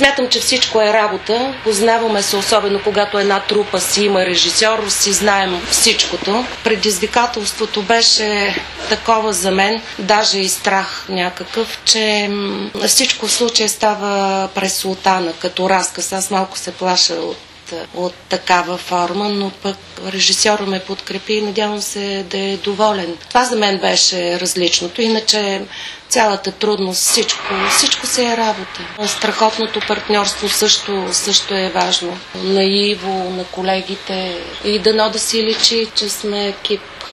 Смятам, че всичко е работа. Познаваме се, особено когато една трупа си има режисьор, си знаем всичкото. Предизвикателството беше такова за мен, даже и страх някакъв, че всичко в случая става през султана, като разказ. Аз малко се плаша от такава форма, но пък режисьора ме подкрепи и надявам се да е доволен. Това за мен беше различното, иначе цялата трудност, всичко си е работа. Страхотното партньорство също е важно. На Иво, на колегите и дано да си личи, че сме екип.